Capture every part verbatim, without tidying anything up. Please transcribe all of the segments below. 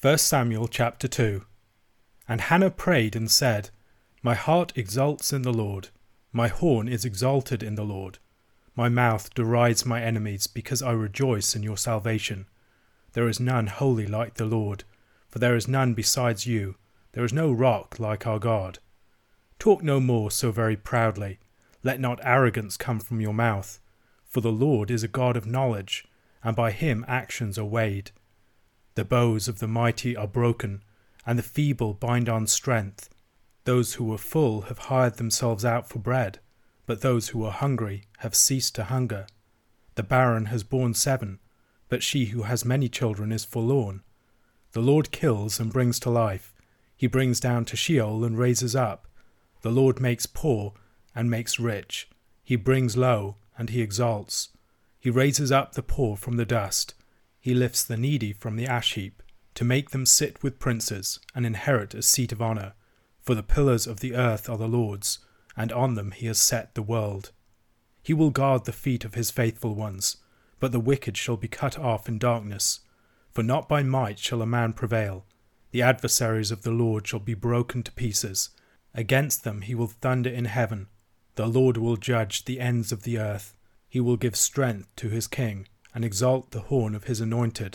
First Samuel chapter two. And Hannah prayed and said, My heart exults in the Lord, my horn is exalted in the Lord. My mouth derides my enemies, because I rejoice in your salvation. There is none holy like the Lord, for there is none besides you, there is no rock like our God. Talk no more so very proudly, let not arrogance come from your mouth, for the Lord is a God of knowledge, and by him actions are weighed. The bows of the mighty are broken, and the feeble bind on strength. Those who were full have hired themselves out for bread, but those who are hungry have ceased to hunger. The barren has borne seven, but she who has many children is forlorn. The Lord kills and brings to life. He brings down to Sheol and raises up. The Lord makes poor and makes rich. He brings low and he exalts. He raises up the poor from the dust. He lifts the needy from the ash heap, to make them sit with princes and inherit a seat of honour. For the pillars of the earth are the Lord's, and on them he has set the world. He will guard the feet of his faithful ones, but the wicked shall be cut off in darkness. For not by might shall a man prevail. The adversaries of the Lord shall be broken to pieces. Against them he will thunder in heaven. The Lord will judge the ends of the earth. He will give strength to his king, and exalt the horn of his anointed.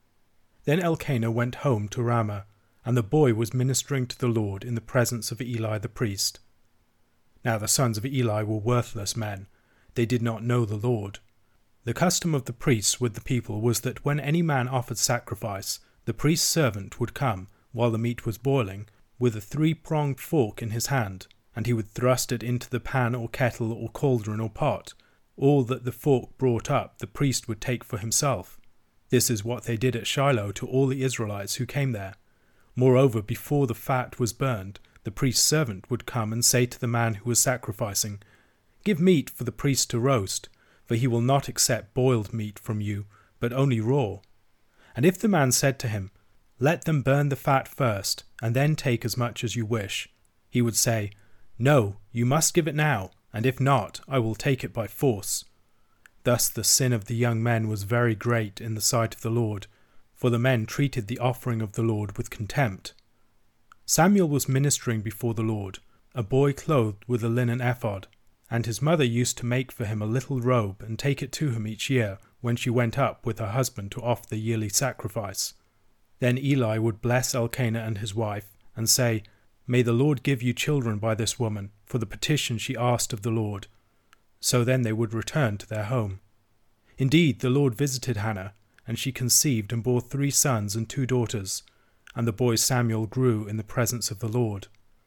Then Elkanah went home to Ramah, and the boy was ministering to the Lord in the presence of Eli the priest. Now the sons of Eli were worthless men. They did not know the Lord. The custom of the priests with the people was that when any man offered sacrifice, the priest's servant would come, while the meat was boiling, with a three-pronged fork in his hand, and he would thrust it into the pan or kettle or cauldron or pot. All that the fork brought up the priest would take for himself. This is what they did at Shiloh to all the Israelites who came there. Moreover, before the fat was burned, the priest's servant would come and say to the man who was sacrificing, Give meat for the priest to roast, for he will not accept boiled meat from you, but only raw. And if the man said to him, Let them burn the fat first, and then take as much as you wish, he would say, No, you must give it now, and if not, I will take it by force. Thus the sin of the young men was very great in the sight of the Lord, for the men treated the offering of the Lord with contempt. Samuel was ministering before the Lord, a boy clothed with a linen ephod, and his mother used to make for him a little robe and take it to him each year when she went up with her husband to offer the yearly sacrifice. Then Eli would bless Elkanah and his wife, and say, May the Lord give you children by this woman, for the petition she asked of the Lord. So then they would return to their home. Indeed, the Lord visited Hannah, and she conceived and bore three sons and two daughters, and the boy Samuel grew in the presence of the Lord.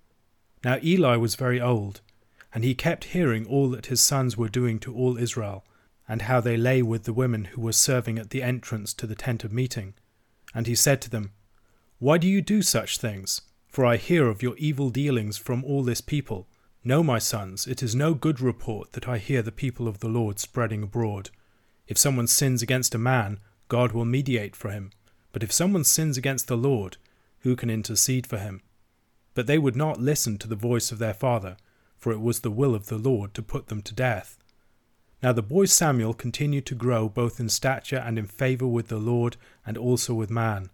Now Eli was very old, and he kept hearing all that his sons were doing to all Israel, and how they lay with the women who were serving at the entrance to the tent of meeting. And he said to them, Why do you do such things? For I hear of your evil dealings from all this people. No, my sons, it is no good report that I hear the people of the Lord spreading abroad. If someone sins against a man, God will mediate for him. But if someone sins against the Lord, who can intercede for him? But they would not listen to the voice of their father, for it was the will of the Lord to put them to death. Now the boy Samuel continued to grow both in stature and in favour with the Lord and also with man.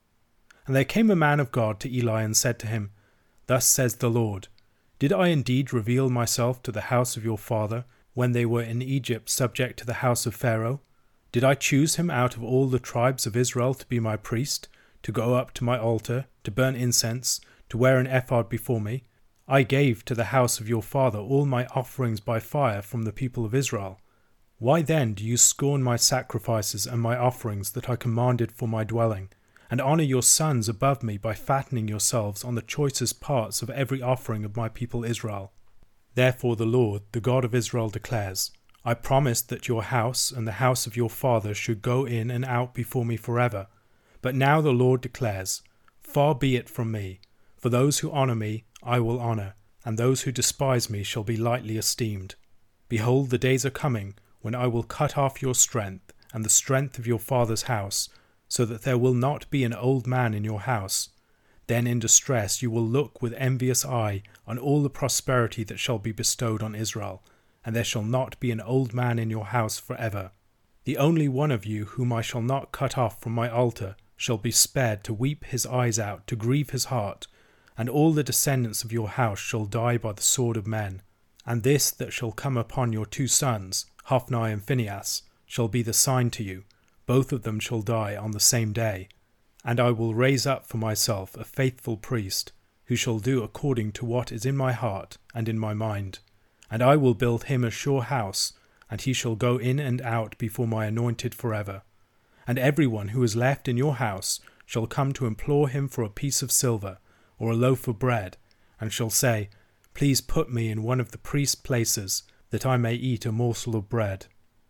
And there came a man of God to Eli and said to him, Thus says the Lord, Did I indeed reveal myself to the house of your father when they were in Egypt subject to the house of Pharaoh? Did I choose him out of all the tribes of Israel to be my priest, to go up to my altar, to burn incense, to wear an ephod before me? I gave to the house of your father all my offerings by fire from the people of Israel. Why then do you scorn my sacrifices and my offerings that I commanded for my dwelling, and honour your sons above me by fattening yourselves on the choicest parts of every offering of my people Israel? Therefore the Lord, the God of Israel, declares, I promised that your house and the house of your father should go in and out before me forever. But now the Lord declares, Far be it from me, for those who honour me I will honour, and those who despise me shall be lightly esteemed. Behold, the days are coming, when I will cut off your strength, and the strength of your father's house, so that there will not be an old man in your house. Then in distress you will look with envious eye on all the prosperity that shall be bestowed on Israel, and there shall not be an old man in your house for ever. The only one of you whom I shall not cut off from my altar shall be spared to weep his eyes out, to grieve his heart, and all the descendants of your house shall die by the sword of men. And this that shall come upon your two sons, Hophni and Phinehas, shall be the sign to you. Both of them shall die on the same day. And I will raise up for myself a faithful priest, who shall do according to what is in my heart and in my mind. And I will build him a sure house, and he shall go in and out before my anointed forever. And every one who is left in your house shall come to implore him for a piece of silver, or a loaf of bread, and shall say, Please put me in one of the priest's places, that I may eat a morsel of bread.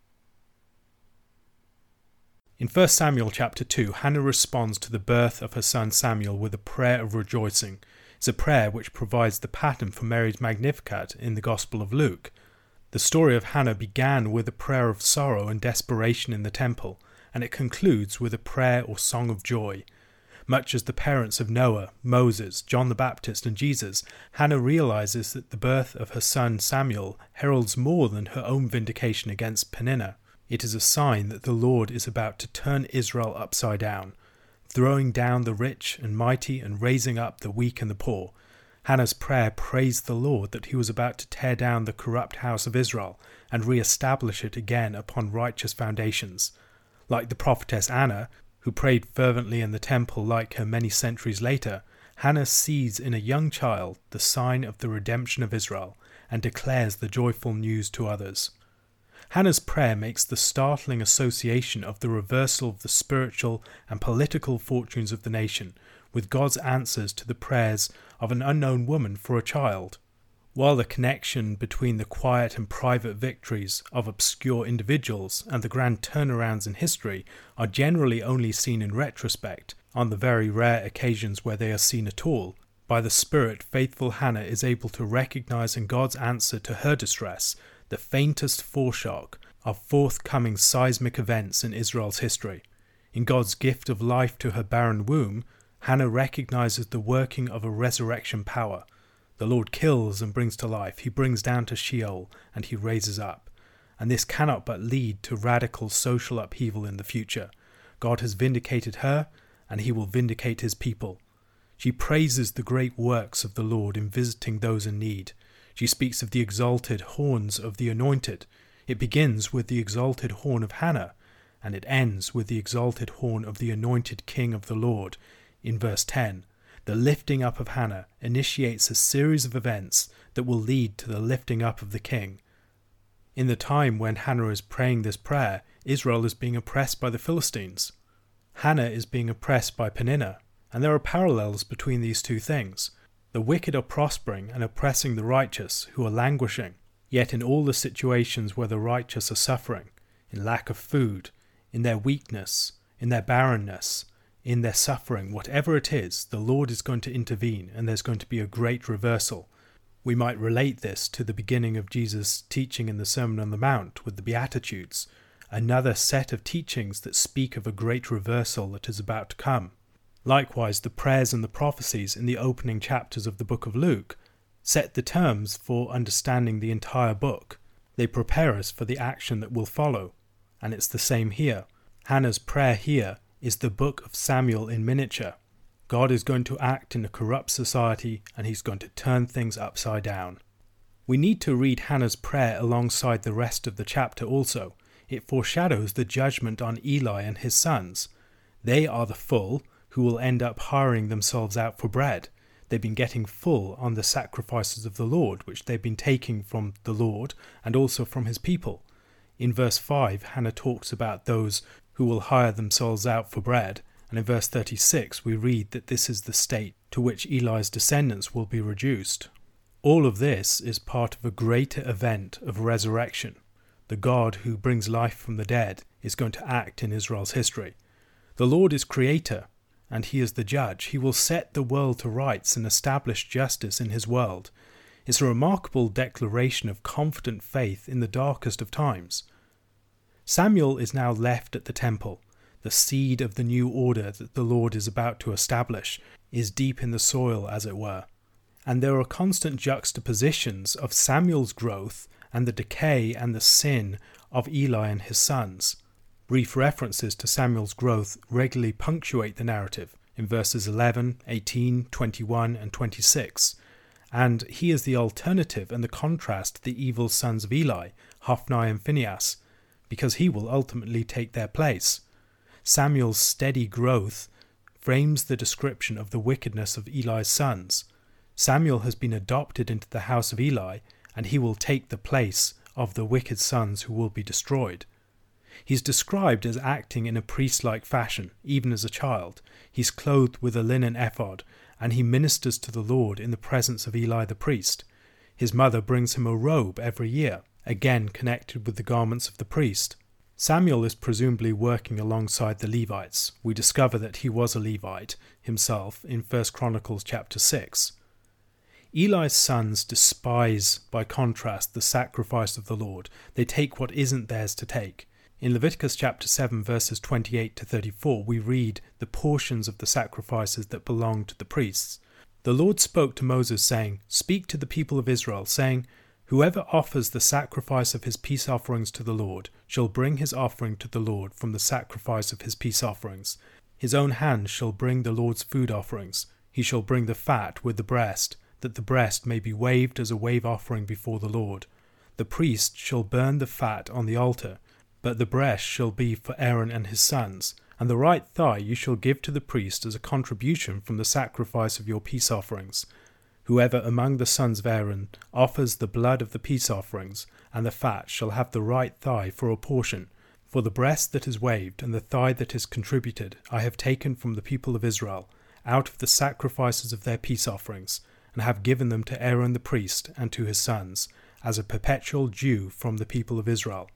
In First Samuel chapter two, Hannah responds to the birth of her son Samuel with a prayer of rejoicing. It's a prayer which provides the pattern for Mary's Magnificat in the Gospel of Luke. The story of Hannah began with a prayer of sorrow and desperation in the temple, and it concludes with a prayer or song of joy. Much as the parents of Noah, Moses, John the Baptist and Jesus, Hannah realizes that the birth of her son Samuel heralds more than her own vindication against Peninnah. It is a sign that the Lord is about to turn Israel upside down, throwing down the rich and mighty and raising up the weak and the poor. Hannah's prayer praised the Lord that he was about to tear down the corrupt house of Israel and re-establish it again upon righteous foundations. Like the prophetess Anna, who prayed fervently in the temple like her many centuries later, Hannah sees in a young child the sign of the redemption of Israel and declares the joyful news to others. Hannah's prayer makes the startling association of the reversal of the spiritual and political fortunes of the nation with God's answers to the prayers of an unknown woman for a child. While the connection between the quiet and private victories of obscure individuals and the grand turnarounds in history are generally only seen in retrospect, on the very rare occasions where they are seen at all, by the Spirit faithful Hannah is able to recognize in God's answer to her distress the faintest foreshock of forthcoming seismic events in Israel's history. In God's gift of life to her barren womb, Hannah recognizes the working of a resurrection power. The Lord kills and brings to life, he brings down to Sheol, and he raises up. And this cannot but lead to radical social upheaval in the future. God has vindicated her, and he will vindicate his people. She praises the great works of the Lord in visiting those in need. She speaks of the exalted horns of the anointed. It begins with the exalted horn of Hannah, and it ends with the exalted horn of the anointed King of the Lord. In verse ten, the lifting up of Hannah initiates a series of events that will lead to the lifting up of the king. In the time when Hannah is praying this prayer, Israel is being oppressed by the Philistines. Hannah is being oppressed by Peninnah, and there are parallels between these two things. The wicked are prospering and oppressing the righteous, who are languishing. Yet in all the situations where the righteous are suffering, in lack of food, in their weakness, in their barrenness, in their suffering, whatever it is, the Lord is going to intervene, and there's going to be a great reversal. We might relate this to the beginning of Jesus' teaching in the Sermon on the Mount with the Beatitudes, another set of teachings that speak of a great reversal that is about to come. Likewise, the prayers and the prophecies in the opening chapters of the book of Luke set the terms for understanding the entire book. They prepare us for the action that will follow, and it's the same here. Hannah's prayer here is the book of Samuel in miniature. God is going to act in a corrupt society, and he's going to turn things upside down. We need to read Hannah's prayer alongside the rest of the chapter also. It foreshadows the judgment on Eli and his sons. They are the full, who will end up hiring themselves out for bread. They've been getting full on the sacrifices of the Lord, which they've been taking from the Lord and also from his people. In verse five, Hannah talks about those who will hire themselves out for bread, and in verse thirty-six we read that this is the state to which Eli's descendants will be reduced. All of this is part of a greater event of resurrection. The God who brings life from the dead is going to act in Israel's history. The Lord is creator, and he is the judge. He will set the world to rights and establish justice in his world. It's a remarkable declaration of confident faith in the darkest of times. Samuel is now left at the temple. The seed of the new order that the Lord is about to establish is deep in the soil, as it were. And there are constant juxtapositions of Samuel's growth and the decay and the sin of Eli and his sons. Brief references to Samuel's growth regularly punctuate the narrative in verses eleven, eighteen, twenty-one, and twenty-six, and he is the alternative and the contrast to the evil sons of Eli, Hophni and Phinehas, because he will ultimately take their place. Samuel's steady growth frames the description of the wickedness of Eli's sons. Samuel has been adopted into the house of Eli, and he will take the place of the wicked sons who will be destroyed. He's described as acting in a priest-like fashion, even as a child. He's clothed with a linen ephod, and he ministers to the Lord in the presence of Eli the priest. His mother brings him a robe every year, again connected with the garments of the priest. Samuel is presumably working alongside the Levites. We discover that he was a Levite himself in First Chronicles chapter six. Eli's sons despise, by contrast, the sacrifice of the Lord. They take what isn't theirs to take. In Leviticus chapter seven verses twenty-eight to thirty-four we read the portions of the sacrifices that belonged to the priests. The Lord spoke to Moses, saying, "Speak to the people of Israel, saying, Whoever offers the sacrifice of his peace offerings to the Lord shall bring his offering to the Lord from the sacrifice of his peace offerings. His own hand shall bring the Lord's food offerings. He shall bring the fat with the breast, that the breast may be waved as a wave offering before the Lord. The priest shall burn the fat on the altar, but the breast shall be for Aaron and his sons, and the right thigh you shall give to the priest as a contribution from the sacrifice of your peace offerings. Whoever among the sons of Aaron offers the blood of the peace offerings and the fat shall have the right thigh for a portion. For the breast that is waved and the thigh that is contributed I have taken from the people of Israel, out of the sacrifices of their peace offerings, and have given them to Aaron the priest and to his sons, as a perpetual due from the people of Israel."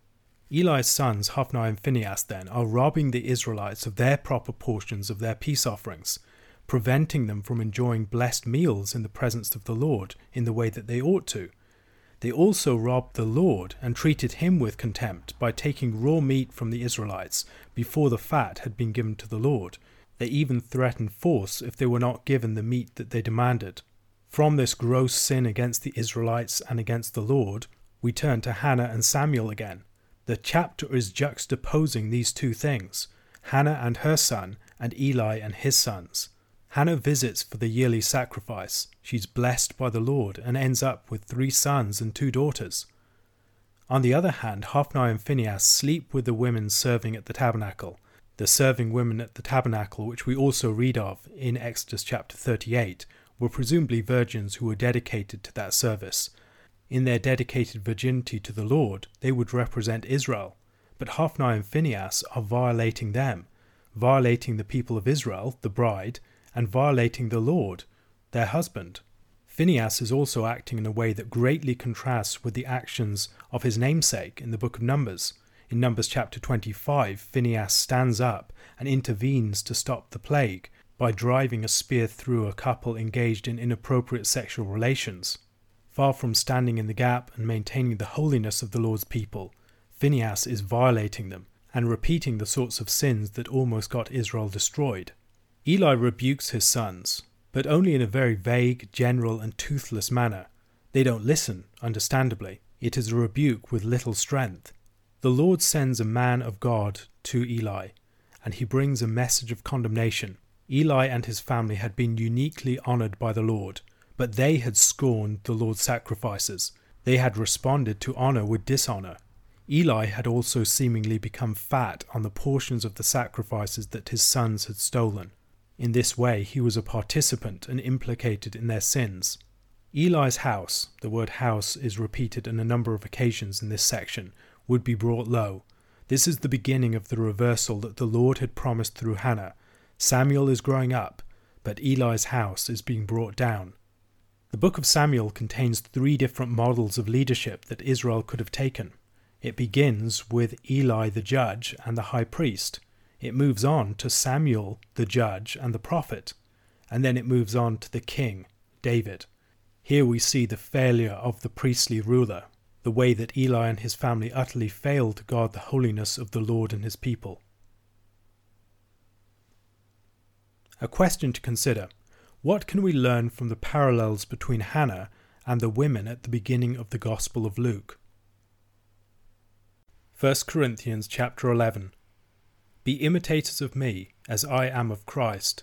Eli's sons, Hophni and Phinehas, then, are robbing the Israelites of their proper portions of their peace offerings, preventing them from enjoying blessed meals in the presence of the Lord in the way that they ought to. They also robbed the Lord and treated him with contempt by taking raw meat from the Israelites before the fat had been given to the Lord. They even threatened force if they were not given the meat that they demanded. From this gross sin against the Israelites and against the Lord, we turn to Hannah and Samuel again. The chapter is juxtaposing these two things, Hannah and her son, and Eli and his sons. Hannah visits for the yearly sacrifice. She's blessed by the Lord and ends up with three sons and two daughters. On the other hand, Hophni and Phinehas sleep with the women serving at the tabernacle. The serving women at the tabernacle, which we also read of in Exodus chapter thirty-eight, were presumably virgins who were dedicated to that service. In their dedicated virginity to the Lord, they would represent Israel, but Hophni and Phinehas are violating them, violating the people of Israel, the bride, and violating the Lord, their husband. Phinehas is also acting in a way that greatly contrasts with the actions of his namesake in the book of Numbers. In Numbers chapter twenty-five, Phinehas stands up and intervenes to stop the plague by driving a spear through a couple engaged in inappropriate sexual relations. Far from standing in the gap and maintaining the holiness of the Lord's people, Phinehas is violating them and repeating the sorts of sins that almost got Israel destroyed. Eli rebukes his sons, but only in a very vague, general and toothless manner. They don't listen, understandably. It is a rebuke with little strength. The Lord sends a man of God to Eli, and he brings a message of condemnation. Eli and his family had been uniquely honoured by the Lord, but they had scorned the Lord's sacrifices. They had responded to honour with dishonour. Eli had also seemingly become fat on the portions of the sacrifices that his sons had stolen. In this way, he was a participant and implicated in their sins. Eli's house, the word house is repeated on a number of occasions in this section, would be brought low. This is the beginning of the reversal that the Lord had promised through Hannah. Samuel is growing up, but Eli's house is being brought down. The book of Samuel contains three different models of leadership that Israel could have taken. It begins with Eli the judge and the high priest. It moves on to Samuel the judge and the prophet. And then it moves on to the king, David. Here we see the failure of the priestly ruler, the way that Eli and his family utterly failed to guard the holiness of the Lord and his people. A question to consider. What can we learn from the parallels between Hannah and the women at the beginning of the Gospel of Luke? First Corinthians chapter eleven. Be imitators of me, as I am of Christ.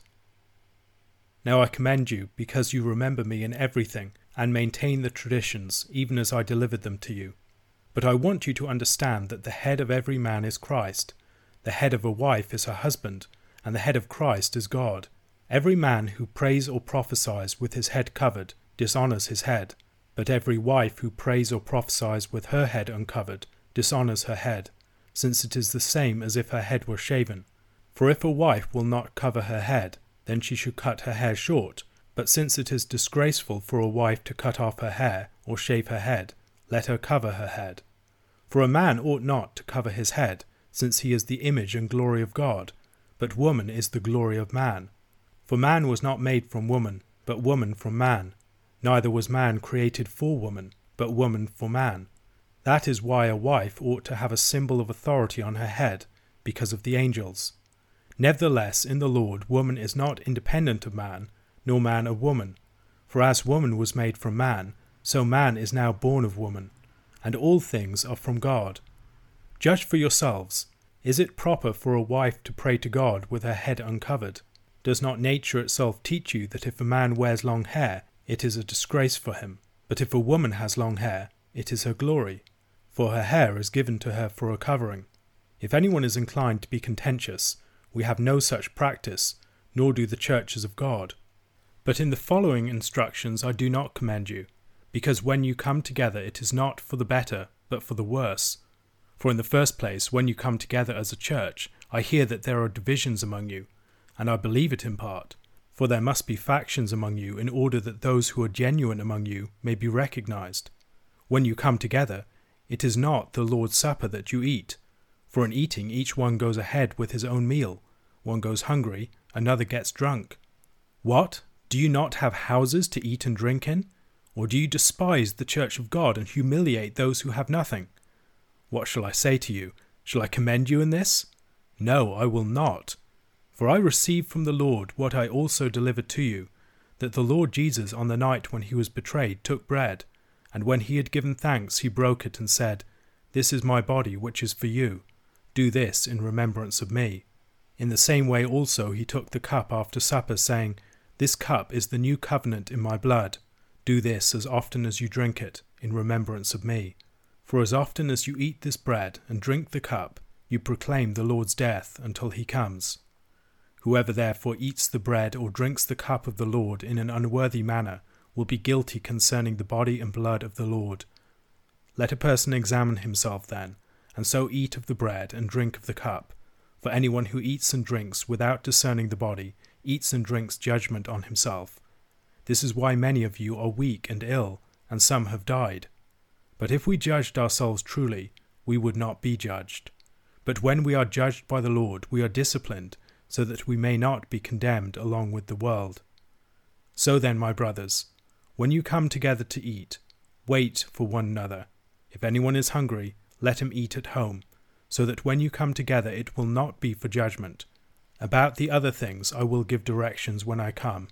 Now I commend you, because you remember me in everything, and maintain the traditions, even as I delivered them to you. But I want you to understand that the head of every man is Christ, the head of a wife is her husband, and the head of Christ is God. Every man who prays or prophesies with his head covered dishonours his head, but every wife who prays or prophesies with her head uncovered dishonours her head, since it is the same as if her head were shaven. For if a wife will not cover her head, then she should cut her hair short. But since it is disgraceful for a wife to cut off her hair or shave her head, let her cover her head. For a man ought not to cover his head, since he is the image and glory of God, but woman is the glory of man. For man was not made from woman, but woman from man. Neither was man created for woman, but woman for man. That is why a wife ought to have a symbol of authority on her head, because of the angels. Nevertheless, in the Lord, woman is not independent of man, nor man of woman. For as woman was made from man, so man is now born of woman, and all things are from God. Judge for yourselves. Is it proper for a wife to pray to God with her head uncovered? Does not nature itself teach you that if a man wears long hair, it is a disgrace for him? But if a woman has long hair, it is her glory, for her hair is given to her for a covering. If anyone is inclined to be contentious, we have no such practice, nor do the churches of God. But in the following instructions I do not commend you, because when you come together it is not for the better, but for the worse. For in the first place, when you come together as a church, I hear that there are divisions among you, and I believe it in part. For there must be factions among you, in order that those who are genuine among you may be recognized. When you come together, it is not the Lord's Supper that you eat. For in eating each one goes ahead with his own meal. One goes hungry, another gets drunk. What? Do you not have houses to eat and drink in? Or do you despise the church of God and humiliate those who have nothing? What shall I say to you? Shall I commend you in this? No, I will not. For I received from the Lord what I also delivered to you, that the Lord Jesus on the night when he was betrayed took bread, and when he had given thanks he broke it and said, This is my body which is for you. Do this in remembrance of me. In the same way also he took the cup after supper, saying, This cup is the new covenant in my blood. Do this as often as you drink it, in remembrance of me. For as often as you eat this bread and drink the cup, you proclaim the Lord's death until he comes. Whoever therefore eats the bread or drinks the cup of the Lord in an unworthy manner will be guilty concerning the body and blood of the Lord. Let a person examine himself then, and so eat of the bread and drink of the cup. For anyone who eats and drinks without discerning the body eats and drinks judgment on himself. This is why many of you are weak and ill, and some have died. But if we judged ourselves truly, we would not be judged. But when we are judged by the Lord, we are disciplined, so that we may not be condemned along with the world. So then, my brothers, when you come together to eat, wait for one another. If anyone is hungry, let him eat at home, so that when you come together it will not be for judgment. About the other things I will give directions when I come.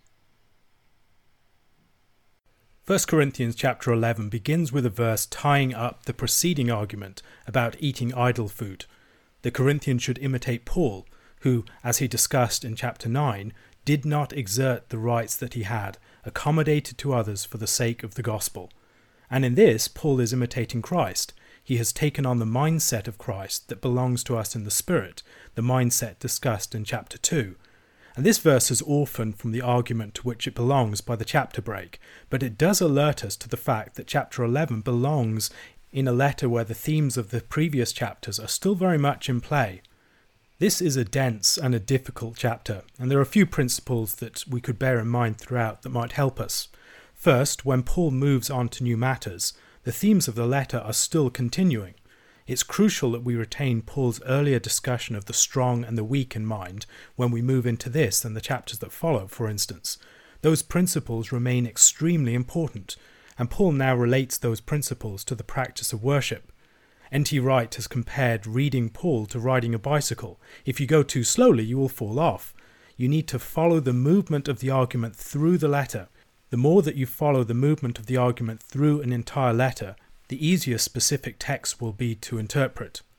First Corinthians chapter eleven begins with a verse tying up the preceding argument about eating idol food. The Corinthians should imitate Paul, who, as he discussed in chapter nine, did not exert the rights that he had, accommodated to others for the sake of the gospel. And in this, Paul is imitating Christ. He has taken on the mindset of Christ that belongs to us in the Spirit, the mindset discussed in chapter two. And this verse is orphaned from the argument to which it belongs by the chapter break, but it does alert us to the fact that chapter eleven belongs in a letter where the themes of the previous chapters are still very much in play. This is a dense and a difficult chapter, and there are a few principles that we could bear in mind throughout that might help us. First, when Paul moves on to new matters, the themes of the letter are still continuing. It's crucial that we retain Paul's earlier discussion of the strong and the weak in mind when we move into this and the chapters that follow, for instance. Those principles remain extremely important, and Paul now relates those principles to the practice of worship. N T Wright has compared reading Paul to riding a bicycle. If you go too slowly, you will fall off. You need to follow the movement of the argument through the letter. The more that you follow the movement of the argument through an entire letter, the easier specific text will be to interpret.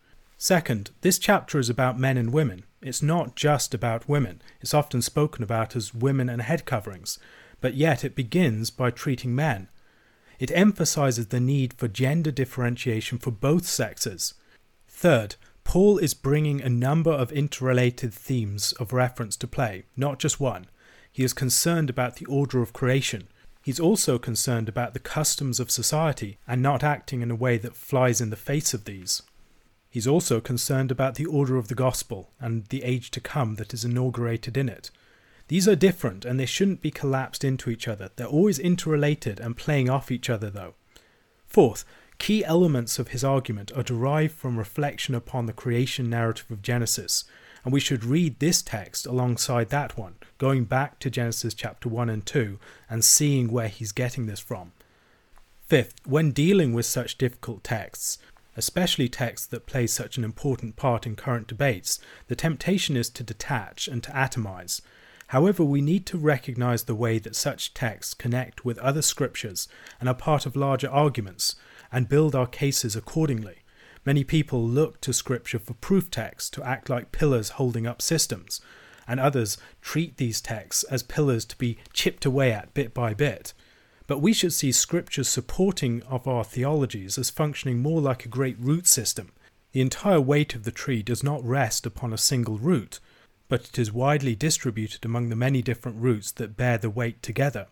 Second, this chapter is about men and women. It's not just about women. It's often spoken about as women and head coverings, but yet it begins by treating men. It emphasizes the need for gender differentiation for both sexes. Third, Paul is bringing a number of interrelated themes of reference to play, not just one. He is concerned about the order of creation. He's also concerned about the customs of society and not acting in a way that flies in the face of these. He's also concerned about the order of the gospel and the age to come that is inaugurated in it. These are different and they shouldn't be collapsed into each other. They're always interrelated and playing off each other though. Fourth, key elements of his argument are derived from reflection upon the creation narrative of Genesis, and we should read this text alongside that one, going back to Genesis chapter one and two and seeing where he's getting this from. Fifth, when dealing with such difficult texts, especially texts that play such an important part in current debates, the temptation is to detach and to atomize. However, we need to recognize the way that such texts connect with other scriptures and are part of larger arguments, and build our cases accordingly. Many people look to scripture for proof texts to act like pillars holding up systems, and others treat these texts as pillars to be chipped away at bit by bit. But we should see scripture's supporting of our theologies as functioning more like a great root system. The entire weight of the tree does not rest upon a single root, but it is widely distributed among the many different roots that bear the weight together.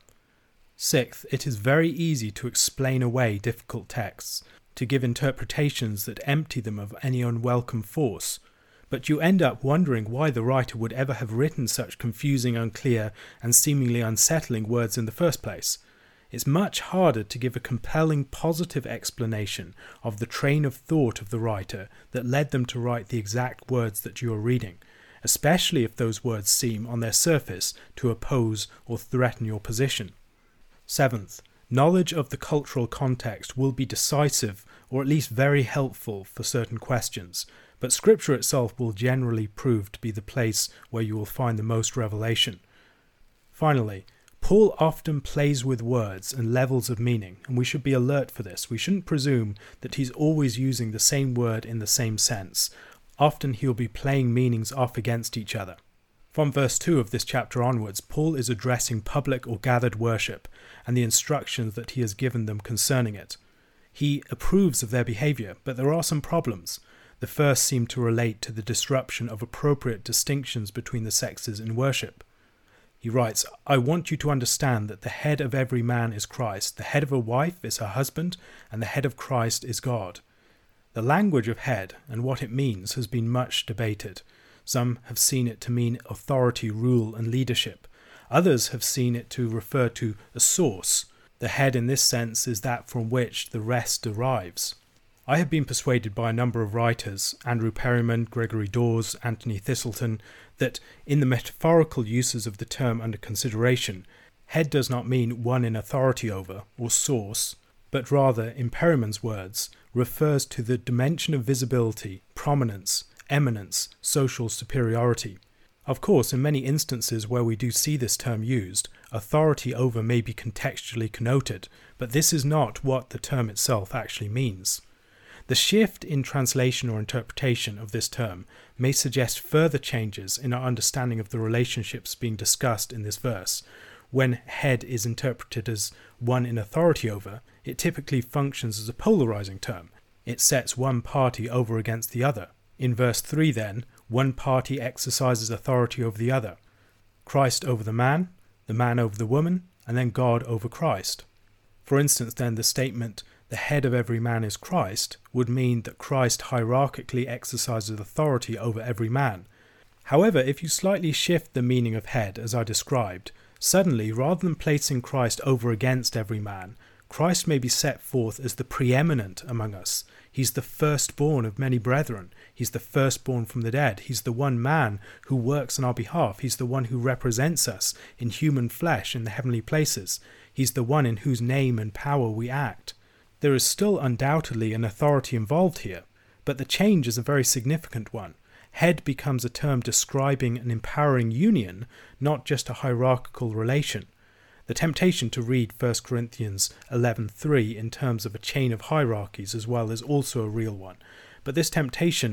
Sixth, it is very easy to explain away difficult texts, to give interpretations that empty them of any unwelcome force, but you end up wondering why the writer would ever have written such confusing, unclear, and seemingly unsettling words in the first place. It's much harder to give a compelling positive explanation of the train of thought of the writer that led them to write the exact words that you are reading, especially if those words seem on their surface to oppose or threaten your position. Seventh, knowledge of the cultural context will be decisive or at least very helpful for certain questions, but Scripture itself will generally prove to be the place where you will find the most revelation. Finally, Paul often plays with words and levels of meaning, and we should be alert for this. We shouldn't presume that he's always using the same word in the same sense. Often he'll be playing meanings off against each other. From verse two of this chapter onwards, Paul is addressing public or gathered worship and the instructions that he has given them concerning it. He approves of their behavior, but there are some problems. The first seem to relate to the disruption of appropriate distinctions between the sexes in worship. He writes, I want you to understand that the head of every man is Christ, the head of a wife is her husband, and the head of Christ is God. The language of head and what it means has been much debated. Some have seen it to mean authority, rule, and leadership. Others have seen it to refer to a source. The head in this sense is that from which the rest derives. I have been persuaded by a number of writers, Andrew Perryman, Gregory Dawes, Anthony Thistleton, that in the metaphorical uses of the term under consideration, head does not mean one in authority over, or source, but rather, in Perryman's words, refers to the dimension of visibility, prominence, eminence, social superiority. Of course, in many instances where we do see this term used, authority over may be contextually connoted, but this is not what the term itself actually means. The shift in translation or interpretation of this term may suggest further changes in our understanding of the relationships being discussed in this verse. When head is interpreted as one in authority over, it typically functions as a polarizing term. It sets one party over against the other. In verse three then, one party exercises authority over the other. Christ over the man, the man over the woman, and then God over Christ. For instance then, the statement, the head of every man is Christ, would mean that Christ hierarchically exercises authority over every man. However, if you slightly shift the meaning of head, as I described, suddenly, rather than placing Christ over against every man, Christ may be set forth as the preeminent among us. He's the firstborn of many brethren. He's the firstborn from the dead. He's the one man who works on our behalf. He's the one who represents us in human flesh in the heavenly places. He's the one in whose name and power we act. There is still undoubtedly an authority involved here, but the change is a very significant one. Head becomes a term describing an empowering union, not just a hierarchical relation. The temptation to read First Corinthians eleven three in terms of a chain of hierarchies as well is also a real one, but this temptation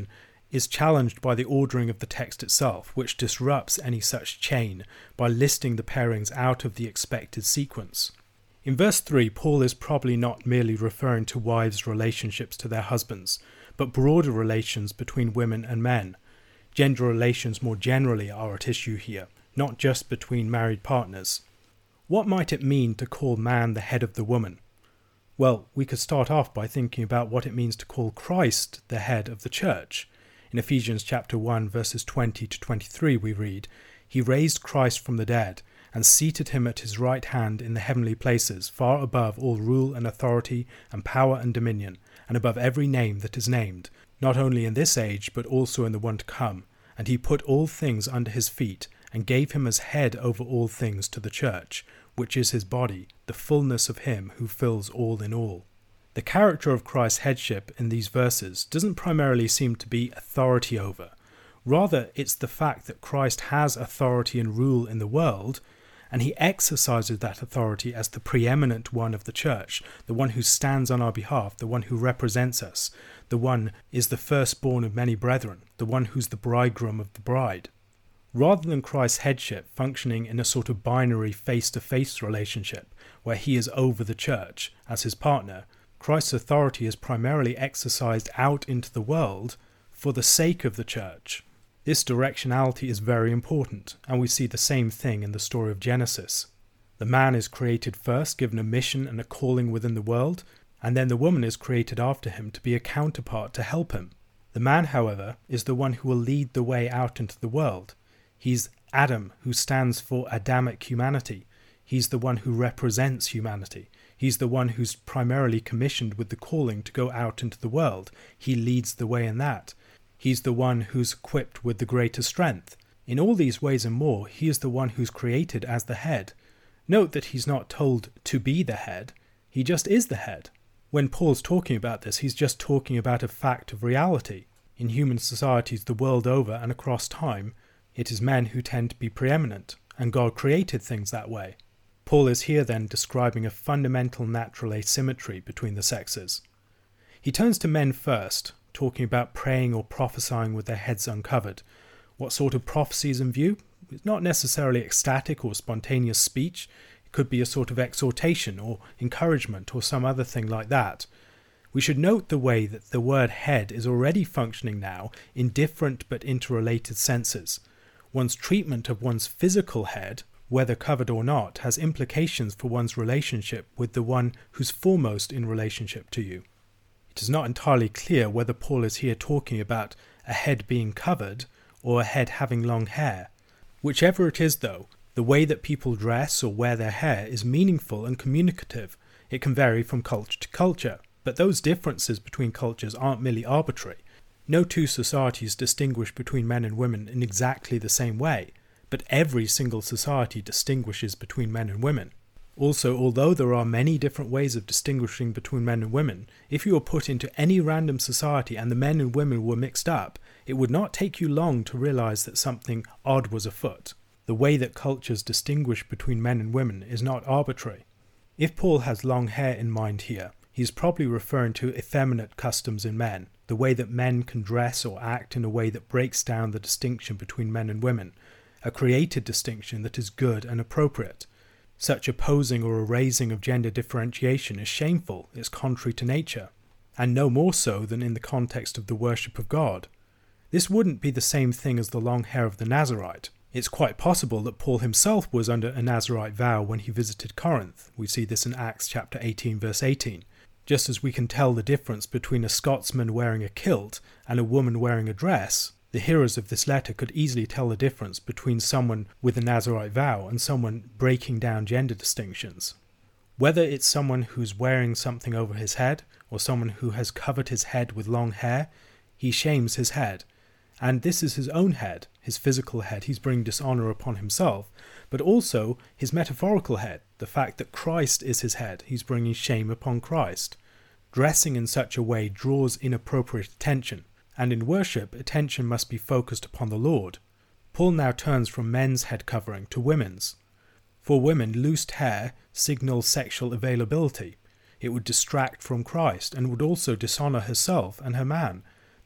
is challenged by the ordering of the text itself, which disrupts any such chain by listing the pairings out of the expected sequence. In verse three, Paul is probably not merely referring to wives' relationships to their husbands, but broader relations between women and men. Gender relations more generally are at issue here, not just between married partners. What might it mean to call man the head of the woman? Well, we could start off by thinking about what it means to call Christ the head of the church. In Ephesians chapter one, verses twenty to twenty-three, we read, "He raised Christ from the dead, and seated him at his right hand in the heavenly places, far above all rule and authority and power and dominion, and above every name that is named, not only in this age, but also in the one to come. And he put all things under his feet, and gave him as head over all things to the church, which is his body, the fullness of him who fills all in all." The character of Christ's headship in these verses doesn't primarily seem to be authority over. Rather, it's the fact that Christ has authority and rule in the world, and he exercises that authority as the preeminent one of the church, the one who stands on our behalf, the one who represents us, the one is the firstborn of many brethren, the one who's the bridegroom of the bride. Rather than Christ's headship functioning in a sort of binary face-to-face relationship, where he is over the church as his partner, Christ's authority is primarily exercised out into the world for the sake of the church. This directionality is very important, and we see the same thing in the story of Genesis. The man is created first, given a mission and a calling within the world, and then the woman is created after him to be a counterpart to help him. The man, however, is the one who will lead the way out into the world. He's Adam, who stands for Adamic humanity. He's the one who represents humanity. He's the one who's primarily commissioned with the calling to go out into the world. He leads the way in that. He's the one who's equipped with the greater strength. In all these ways and more, he is the one who's created as the head. Note that he's not told to be the head. He just is the head. When Paul's talking about this, he's just talking about a fact of reality. In human societies the world over and across time, it is men who tend to be preeminent, and God created things that way. Paul is here then describing a fundamental natural asymmetry between the sexes. He turns to men first, talking about praying or prophesying with their heads uncovered. What sort of prophecy is in view? It's not necessarily ecstatic or spontaneous speech. It could be a sort of exhortation or encouragement or some other thing like that. We should note the way that the word head is already functioning now in different but interrelated senses. One's treatment of one's physical head, whether covered or not, has implications for one's relationship with the one who's foremost in relationship to you. It is not entirely clear whether Paul is here talking about a head being covered or a head having long hair. Whichever it is, though, the way that people dress or wear their hair is meaningful and communicative. It can vary from culture to culture, but those differences between cultures aren't merely arbitrary. No two societies distinguish between men and women in exactly the same way, but every single society distinguishes between men and women. Also, although there are many different ways of distinguishing between men and women, if you were put into any random society and the men and women were mixed up, it would not take you long to realize that something odd was afoot. The way that cultures distinguish between men and women is not arbitrary. If Paul has long hair in mind here, he's probably referring to effeminate customs in men, the way that men can dress or act in a way that breaks down the distinction between men and women, a created distinction that is good and appropriate. Such opposing or erasing of gender differentiation is shameful, it's contrary to nature, and no more so than in the context of the worship of God. This wouldn't be the same thing as the long hair of the Nazarite. It's quite possible that Paul himself was under a Nazarite vow when he visited Corinth. We see this in Acts chapter eighteen, verse eighteen. Just as we can tell the difference between a Scotsman wearing a kilt and a woman wearing a dress, the hearers of this letter could easily tell the difference between someone with a Nazarite vow and someone breaking down gender distinctions. Whether it's someone who's wearing something over his head or someone who has covered his head with long hair, he shames his head. And this is his own head, his physical head. He's bringing dishonor upon himself, but also his metaphorical head, the fact that Christ is his head. He's bringing shame upon Christ. Dressing in such a way draws inappropriate attention, and in worship, attention must be focused upon the Lord. Paul now turns from men's head covering to women's. For women, loosed hair signals sexual availability. It would distract from Christ and would also dishonor herself and her man.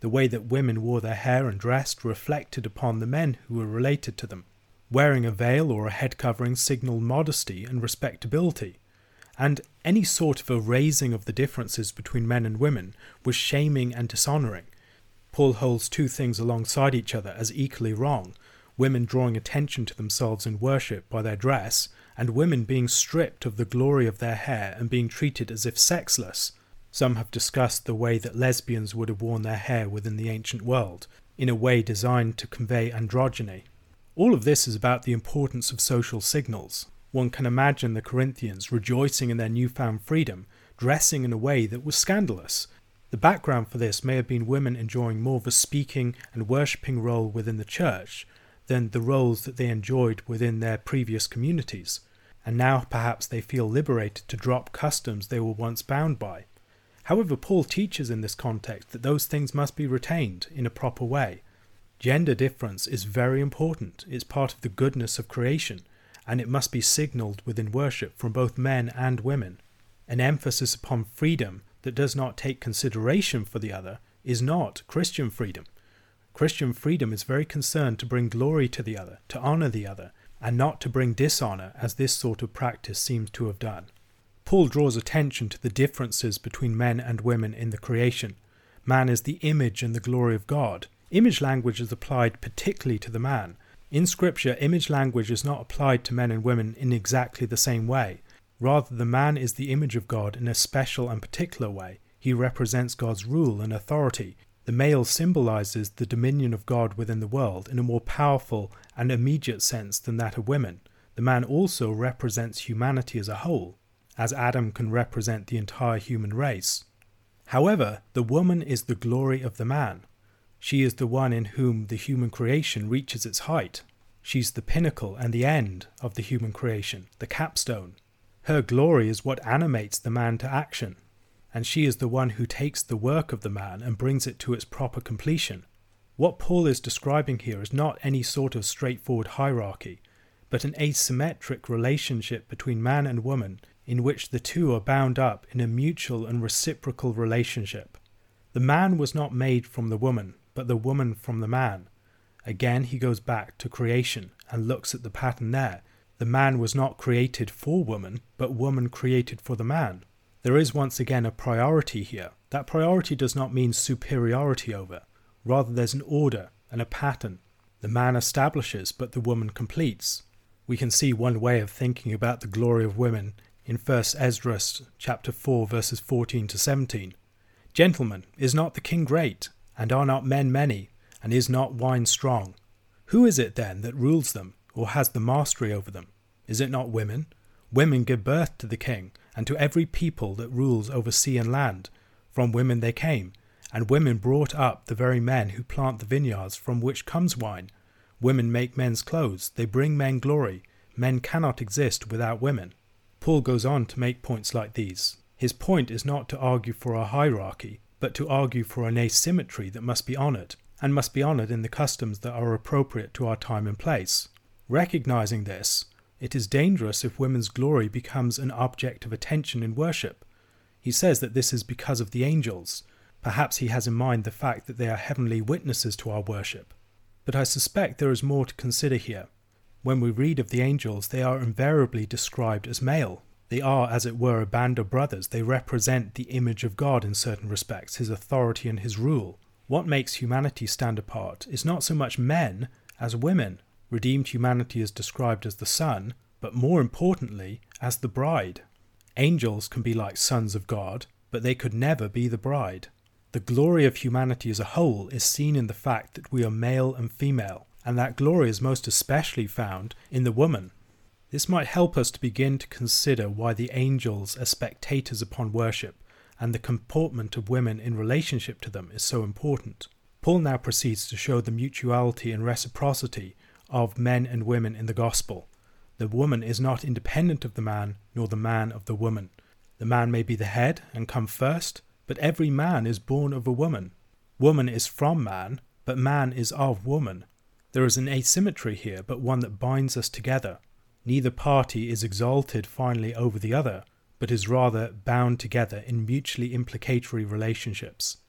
The way that women wore their hair and dressed reflected upon the men who were related to them. Wearing a veil or a head covering signalled modesty and respectability, and any sort of erasing of the differences between men and women was shaming and dishonouring. Paul holds two things alongside each other as equally wrong: women drawing attention to themselves in worship by their dress, and women being stripped of the glory of their hair and being treated as if sexless. Some have discussed the way that lesbians would have worn their hair within the ancient world, in a way designed to convey androgyny. All of this is about the importance of social signals. One can imagine the Corinthians rejoicing in their newfound freedom, dressing in a way that was scandalous. The background for this may have been women enjoying more of a speaking and worshipping role within the church than the roles that they enjoyed within their previous communities, and now perhaps they feel liberated to drop customs they were once bound by. However, Paul teaches in this context that those things must be retained in a proper way. Gender difference is very important. It's part of the goodness of creation, and it must be signalled within worship from both men and women. An emphasis upon freedom that does not take consideration for the other is not Christian freedom. Christian freedom is very concerned to bring glory to the other, to honour the other, and not to bring dishonour, as this sort of practice seems to have done. Paul draws attention to the differences between men and women in the creation. Man is the image and the glory of God. Image language is applied particularly to the man. In Scripture, image language is not applied to men and women in exactly the same way. Rather, the man is the image of God in a special and particular way. He represents God's rule and authority. The male symbolizes the dominion of God within the world in a more powerful and immediate sense than that of women. The man also represents humanity as a whole, as Adam can represent the entire human race. However, the woman is the glory of the man. She is the one in whom the human creation reaches its height. She's the pinnacle and the end of the human creation, the capstone. Her glory is what animates the man to action, and she is the one who takes the work of the man and brings it to its proper completion. What Paul is describing here is not any sort of straightforward hierarchy, but an asymmetric relationship between man and woman in which the two are bound up in a mutual and reciprocal relationship. The man was not made from the woman, but the woman from the man. Again, he goes back to creation and looks at the pattern there. The man was not created for woman, but woman created for the man. There is once again a priority here. That priority does not mean superiority over. Rather, there's an order and a pattern. The man establishes, but the woman completes. We can see one way of thinking about the glory of women in First Ezra chapter four, verses fourteen to seventeen. Gentlemen, is not the king great? And are not men many? And is not wine strong? Who is it then that rules them, or has the mastery over them? Is it not women? Women give birth to the king, and to every people that rules over sea and land. From women they came, and women brought up the very men who plant the vineyards from which comes wine. Women make men's clothes, they bring men glory. Men cannot exist without women. Paul goes on to make points like these. His point is not to argue for a hierarchy, but to argue for an asymmetry that must be honoured, and must be honoured in the customs that are appropriate to our time and place. Recognizing this, it is dangerous if women's glory becomes an object of attention in worship. He says that this is because of the angels. Perhaps he has in mind the fact that they are heavenly witnesses to our worship. But I suspect there is more to consider here. When we read of the angels, they are invariably described as male. They are, as it were, a band of brothers. They represent the image of God in certain respects, his authority and his rule. What makes humanity stand apart is not so much men as women. Redeemed humanity is described as the son, but more importantly, as the bride. Angels can be like sons of God, but they could never be the bride. The glory of humanity as a whole is seen in the fact that we are male and female, and that glory is most especially found in the woman. This might help us to begin to consider why the angels are spectators upon worship, and the comportment of women in relationship to them is so important. Paul now proceeds to show the mutuality and reciprocity of men and women in the gospel. The woman is not independent of the man, nor the man of the woman. The man may be the head and come first, but every man is born of a woman. Woman is from man, but man is of woman. There is an asymmetry here, but one that binds us together. Neither party is exalted finally over the other, but is rather bound together in mutually implicatory relationships.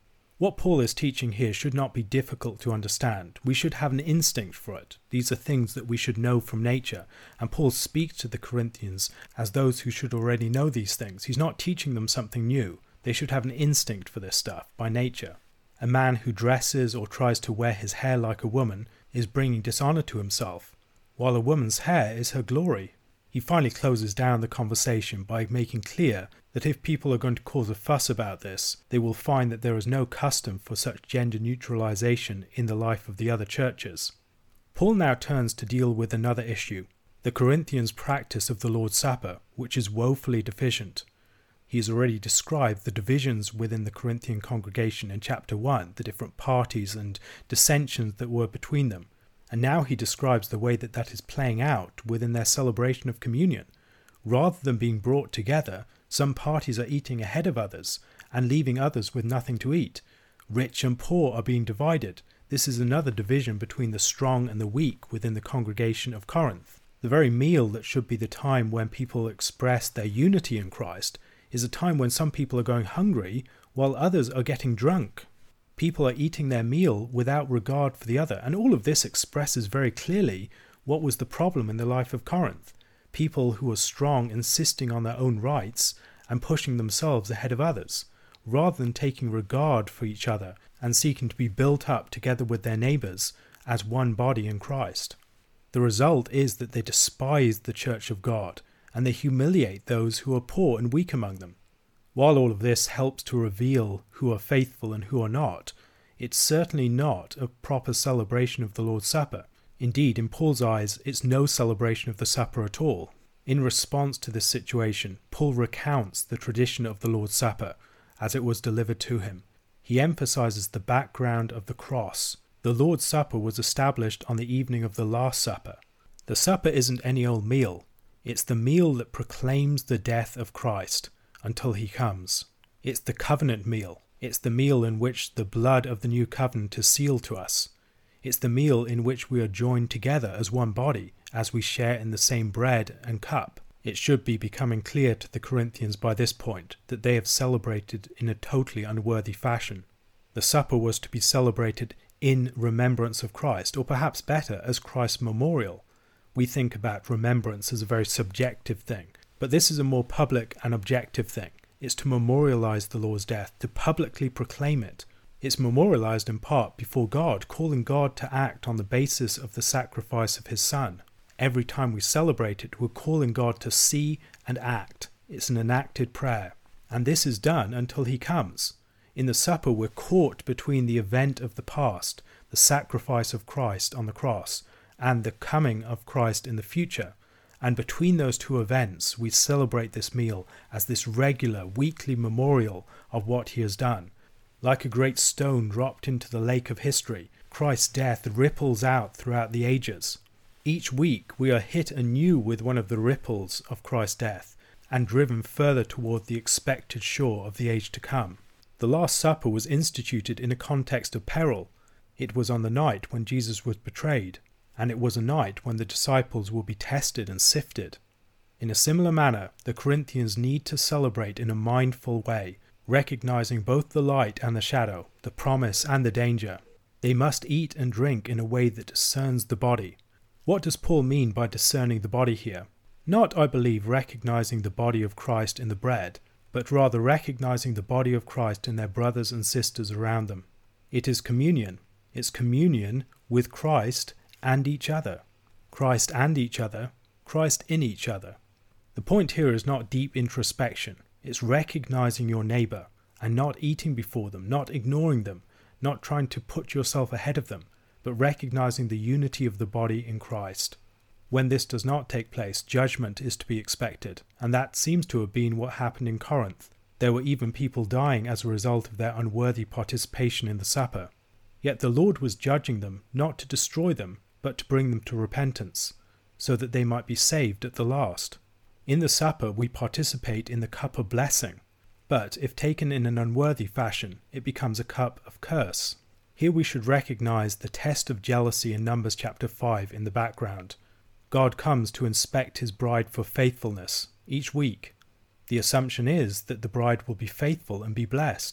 What Paul is teaching here should not be difficult to understand. We should have an instinct for it. These are things that we should know from nature, and Paul speaks to the Corinthians as those who should already know these things. He's not teaching them something new. They should have an instinct for this stuff by nature. A man who dresses or tries to wear his hair like a woman is bringing dishonor to himself, while a woman's hair is her glory. He finally closes down the conversation by making clear that if people are going to cause a fuss about this, they will find that there is no custom for such gender neutralization in the life of the other churches. Paul now turns to deal with another issue, the Corinthians' practice of the Lord's Supper, which is woefully deficient. He has already described the divisions within the Corinthian congregation in chapter one, the different parties and dissensions that were between them. And now he describes the way that that is playing out within their celebration of communion. Rather than being brought together, some parties are eating ahead of others and leaving others with nothing to eat. Rich and poor are being divided. This is another division between the strong and the weak within the congregation of Corinth. The very meal that should be the time when people express their unity in Christ is a time when some people are going hungry while others are getting drunk. People are eating their meal without regard for the other, and all of this expresses very clearly what was the problem in the life of Corinth. People who are strong insisting on their own rights and pushing themselves ahead of others, rather than taking regard for each other and seeking to be built up together with their neighbours as one body in Christ. The result is that they despise the church of God, and they humiliate those who are poor and weak among them. While all of this helps to reveal who are faithful and who are not, it's certainly not a proper celebration of the Lord's Supper. Indeed, in Paul's eyes, it's no celebration of the supper at all. In response to this situation, Paul recounts the tradition of the Lord's Supper as it was delivered to him. He emphasizes the background of the cross. The Lord's Supper was established on the evening of the Last Supper. The supper isn't any old meal. It's the meal that proclaims the death of Christ until he comes. It's the covenant meal. It's the meal in which the blood of the new covenant is sealed to us. It's the meal in which we are joined together as one body, as we share in the same bread and cup. It should be becoming clear to the Corinthians by this point that they have celebrated in a totally unworthy fashion. The supper was to be celebrated in remembrance of Christ, or perhaps better, as Christ's memorial. We think about remembrance as a very subjective thing, but this is a more public and objective thing. It's to memorialize the Lord's death, to publicly proclaim it. It's memorialized in part before God, calling God to act on the basis of the sacrifice of his Son. Every time we celebrate it, we're calling God to see and act. It's an enacted prayer. And this is done until he comes. In the supper, we're caught between the event of the past, the sacrifice of Christ on the cross, and the coming of Christ in the future. And between those two events, we celebrate this meal as this regular, weekly memorial of what he has done. Like a great stone dropped into the lake of history, Christ's death ripples out throughout the ages. Each week, we are hit anew with one of the ripples of Christ's death, and driven further toward the expected shore of the age to come. The Last Supper was instituted in a context of peril. It was on the night when Jesus was betrayed, and it was a night when the disciples will be tested and sifted. In a similar manner, the Corinthians need to celebrate in a mindful way, recognizing both the light and the shadow, the promise and the danger. They must eat and drink in a way that discerns the body. What does Paul mean by discerning the body here? Not, I believe, recognizing the body of Christ in the bread, but rather recognizing the body of Christ in their brothers and sisters around them. It is communion. It's communion with Christ and each other. Christ and each other, Christ in each other. The point here is not deep introspection. It's recognizing your neighbor and not eating before them, not ignoring them, not trying to put yourself ahead of them, but recognizing the unity of the body in Christ. When this does not take place, judgment is to be expected, and that seems to have been what happened in Corinth. There were even people dying as a result of their unworthy participation in the supper. Yet the Lord was judging them not to destroy them, but to bring them to repentance, so that they might be saved at the last. In the supper we participate in the cup of blessing, but if taken in an unworthy fashion, it becomes a cup of curse. Here we should recognize the test of jealousy in Numbers chapter five in the background. God comes to inspect his bride for faithfulness each week. The assumption is that the bride will be faithful and be blessed.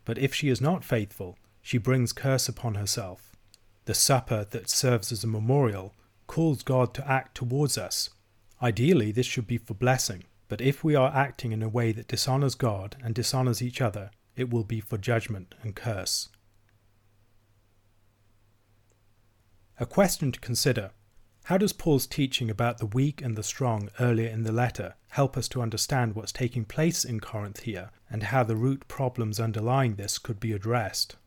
But if she is not faithful, she brings curse upon herself. The supper that serves as a memorial calls God to act towards us. Ideally, this should be for blessing, but if we are acting in a way that dishonors God and dishonors each other, it will be for judgment and curse. A question to consider. How does Paul's teaching about the weak and the strong earlier in the letter help us to understand what's taking place in Corinth here and how the root problems underlying this could be addressed?